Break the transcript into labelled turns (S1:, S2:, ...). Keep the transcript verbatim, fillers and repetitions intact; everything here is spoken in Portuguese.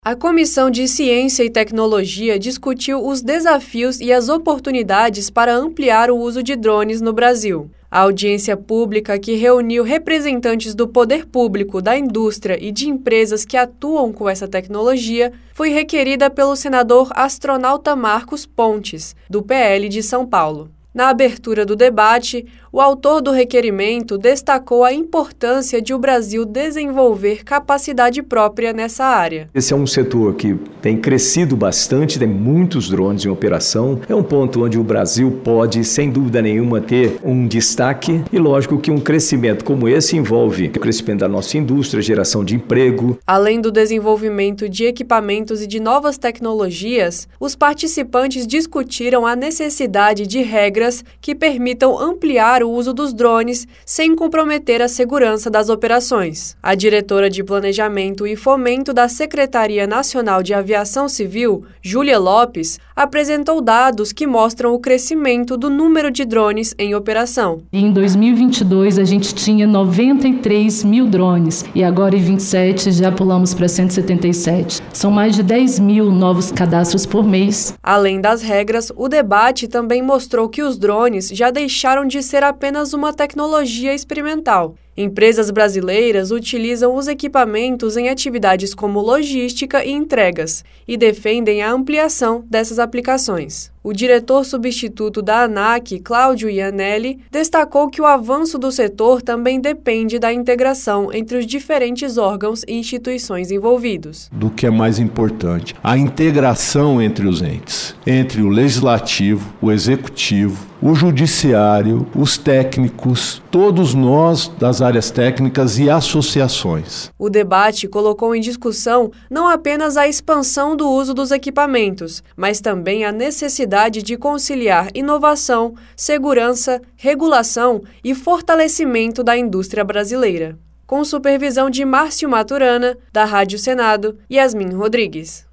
S1: A Comissão de Ciência e Tecnologia discutiu os desafios e as oportunidades para ampliar o uso de drones no Brasil. A audiência pública, que reuniu representantes do poder público, da indústria e de empresas que atuam com essa tecnologia, foi requerida pelo senador astronauta Marcos Pontes, do P L de São Paulo. Na abertura do debate, o autor do requerimento destacou a importância de o Brasil desenvolver capacidade própria nessa área.
S2: Esse é um setor que tem crescido bastante, tem muitos drones em operação. É um ponto onde o Brasil pode, sem dúvida nenhuma, ter um destaque. E lógico que um crescimento como esse envolve o crescimento da nossa indústria, geração de emprego.
S1: Além do desenvolvimento de equipamentos e de novas tecnologias, os participantes discutiram a necessidade de regras que permitam ampliar o uso dos drones sem comprometer a segurança das operações. A diretora de Planejamento e Fomento da Secretaria Nacional de Aviação Civil, Júlia Lopes, apresentou dados que mostram o crescimento do número de drones em operação.
S3: Em dois mil e vinte e dois, a gente tinha noventa e três mil drones e agora em vinte e sete já pulamos para cento e setenta e sete. São mais de dez mil novos cadastros por mês.
S1: Além das regras, o debate também mostrou que os drones já deixaram de ser apenas uma tecnologia experimental. Empresas brasileiras utilizam os equipamentos em atividades como logística e entregas e defendem a ampliação dessas aplicações. O diretor substituto da ANAC, Cláudio Iannelli, destacou que o avanço do setor também depende da integração entre os diferentes órgãos e instituições envolvidos.
S4: Do que é mais importante, a integração entre os entes, entre o legislativo, o executivo, o judiciário, os técnicos, todos nós das áreas técnicas e associações.
S1: O debate colocou em discussão não apenas a expansão do uso dos equipamentos, mas também a necessidade de conciliar inovação, segurança, regulação e fortalecimento da indústria brasileira. Com supervisão de Márcio Maturana, da Rádio Senado, Yasmin Rodrigues.